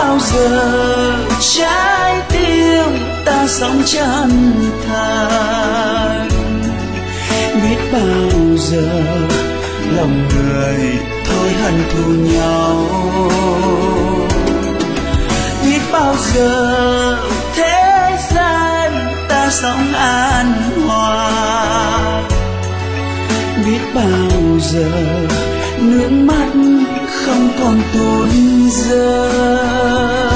bao giờ trái tim ta sống chân thành, biết bao giờ lòng người thôi hận thù nhau, biết bao giờ thế gian ta sống an hòa, biết bao giờ nước mắt không còn tuôn rơi.